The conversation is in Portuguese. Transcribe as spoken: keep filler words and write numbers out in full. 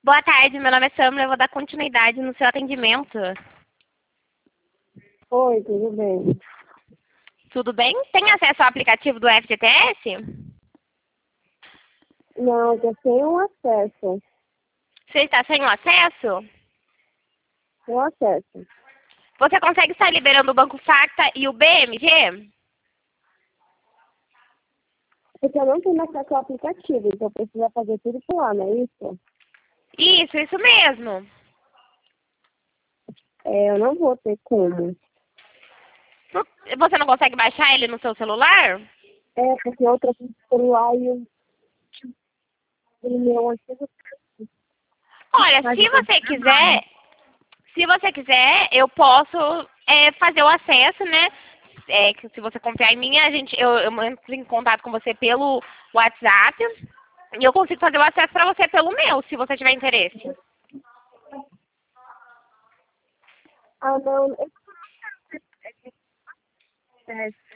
Boa tarde, meu nome é Samra, eu vou dar continuidade no seu atendimento. Oi, tudo bem? Tudo bem? Tem acesso ao aplicativo do F G T S? Não, eu sem um acesso. Você está sem o acesso? Um acesso. Você consegue estar liberando o Banco Facta e o B M G? Porque eu não tenho acesso ao aplicativo, então precisa fazer tudo por lá, não é isso? Isso, isso mesmo. É, eu não vou ter como. Você não consegue baixar ele no seu celular? É, porque eu troquei de celular e o o meu antigo. Olha, se você quiser, se você quiser, eu posso é, fazer o acesso, né? É, que se você confiar em mim, a gente, eu, eu entro em contato com você pelo WhatsApp e eu consigo fazer o acesso para você pelo meu, se você tiver interesse. Ah, não. É,